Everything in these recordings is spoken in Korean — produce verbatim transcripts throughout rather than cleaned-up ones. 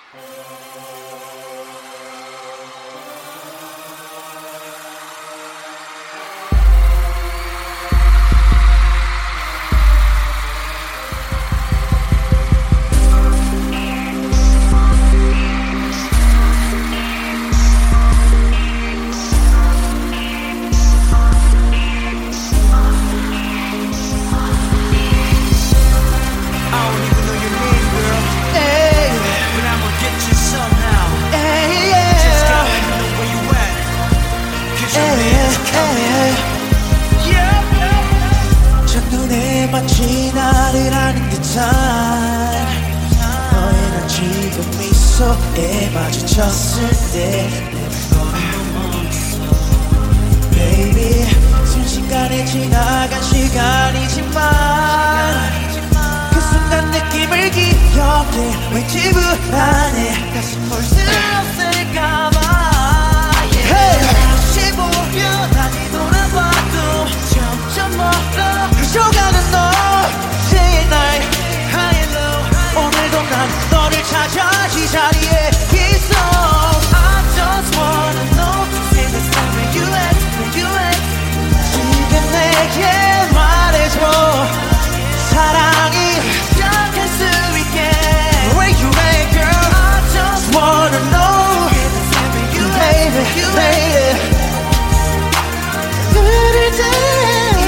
마치 나를 아는 듯한 너의 난 지금 미소에 마주쳤을 때 Baby 순식간에 지나간 시간이지만 그 순간 느낌을 기억해 왠지 불안해 다시 볼 수 없을까봐 Hey! 다시 보면 다시 돌아봐도 점점 멀어 흘러가는 너 Day and night high and low 오늘도 난 너를 찾아 이 자리에 있어 I just wanna know Say the time where you at, where you at 지금 내게 말해줘 사랑이 시작할 수 있게 Where you at girl I just wanna know Say the time where you at, where you at baby 그럴 때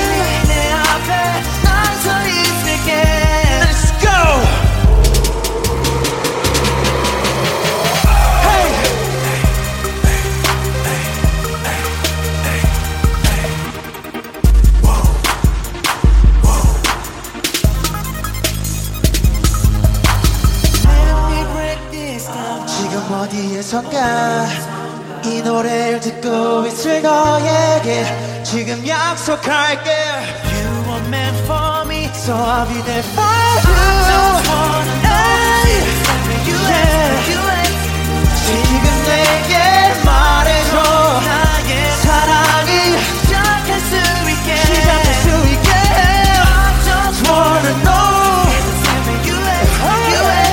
어디에선가 이 노래를 듣고 있을 너에게 지금 약속할게 You were meant for me So I'll be there for you I just wanna know you at, you at 지금 내게 말해줘 나의 사랑이 시작할 수 있게 시작할 수 있게 I just wanna know you at, you at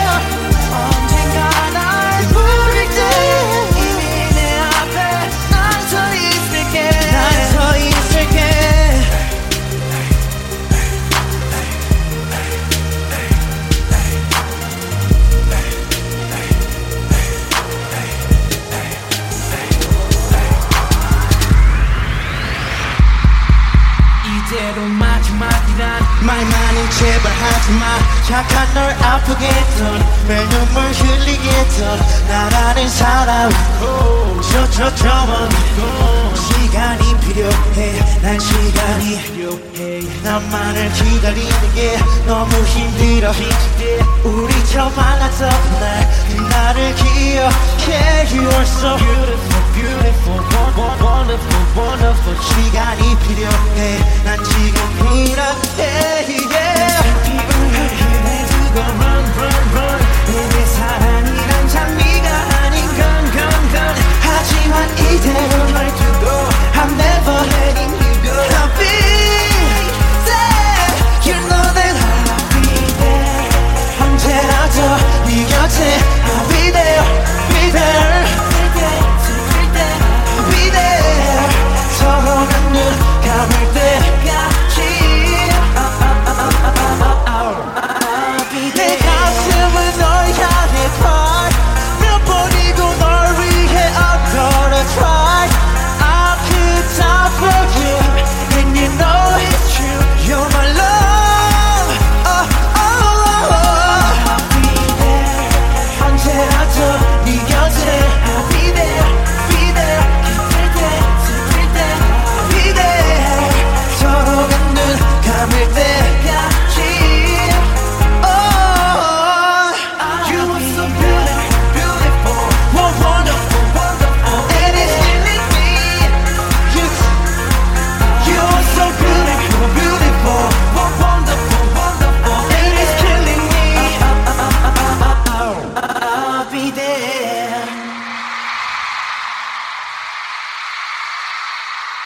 이대로 마지막이란 말만은 제발 하지마 착한 널 아프게 했던 매일 눈물 흘리게 했던 나라는 사람 저 저 저먼 시간이 필요해 난 시간이 필요해 나만을 기다리는 게 너무 힘들어 우리 처음 만났던 날 그날을 기억해 You are so beautiful beautiful wonderful wonderful 시간이 필요해 난 지금 이렇게 yeah. 입을 흐리게 두고 run run run